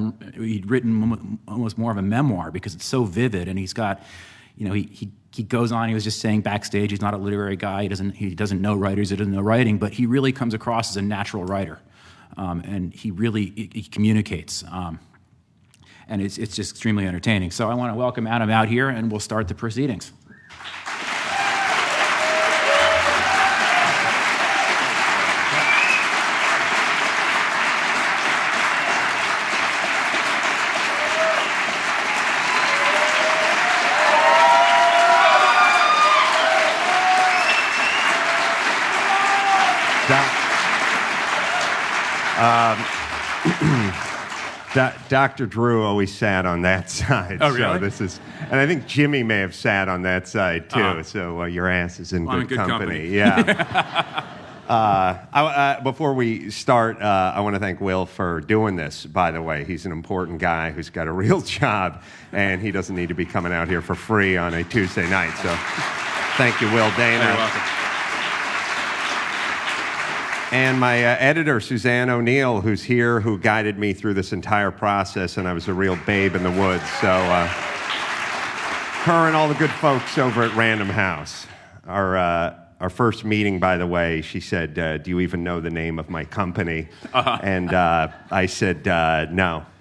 he'd written almost more of a memoir because it's so vivid, and he's got, he goes on. He was just saying backstage, he's not a literary guy. He doesn't know writers. He doesn't know writing, but he really comes across as a natural writer, and he communicates, and it's just extremely entertaining. So I want to welcome Adam out here, and we'll start the proceedings. Dr. Drew always sat on that side. Oh, really? And I think Jimmy may have sat on that side too. So your ass is in good company. Yeah. Before we start, I want to thank Will for doing this. By the way, he's an important guy who's got a real job, and he doesn't need to be coming out here for free on a Tuesday night. So, thank you, Will Dana. You're welcome. And my editor, Suzanne O'Neill, who's here, who guided me through this entire process, and I was a real babe in the woods. So, her and all the good folks over at Random House. Our first meeting, by the way, she said, do you even know the name of my company? And I said, no.